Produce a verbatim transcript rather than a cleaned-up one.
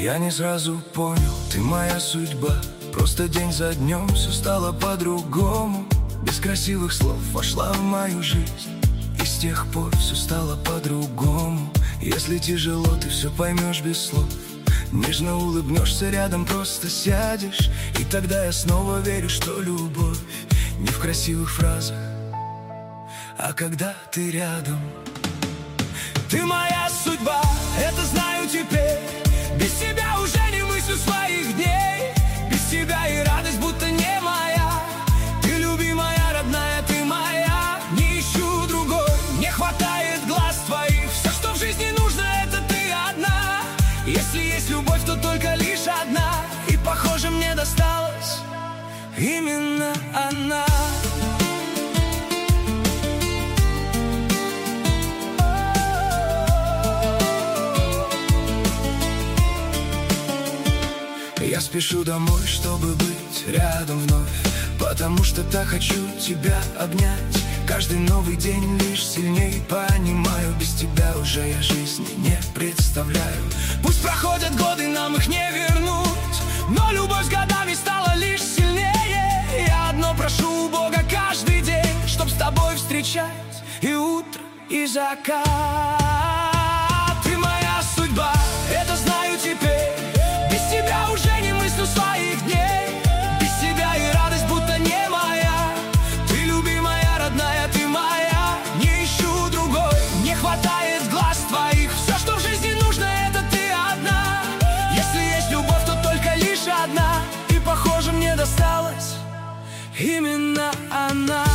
Я не сразу понял, ты моя судьба. Просто день за днем все стало по-другому. Без красивых слов вошла в мою жизнь, и с тех пор все стало по-другому. Если тяжело, ты все поймешь без слов. Нежно улыбнешься рядом, просто сядешь, и тогда я снова верю, что любовь не в красивых фразах, а когда ты рядом. Ты моя судьба, это знаю теперь. Без тебя уже не мыслю своих дней. Без тебя и радость будто не моя. Ты любимая, родная, ты моя. Не ищу другой, не хватает глаз твоих. Все, что в жизни нужно, это ты одна. Если есть любовь, то только лишь одна. И похоже, мне досталась именно она. Я спешу домой, чтобы быть рядом вновь, потому что так хочу тебя обнять. Каждый новый день лишь сильнее понимаю, без тебя уже я жизни не представляю. Пусть проходят годы, нам их не вернуть, но любовь с годами стала лишь сильнее. Я одно прошу у Бога каждый день, чтоб с тобой встречать и утро, и закат. Ты моя судьба, это знаю теперь. Без тебя уже не мыслю своих дней. Без тебя и радость будто не моя. Ты любимая, родная, ты моя. Не ищу другой, не хватает глаз твоих. Все, что в жизни нужно, это ты одна. Если есть любовь, то только лишь одна. И похоже, мне досталась именно она.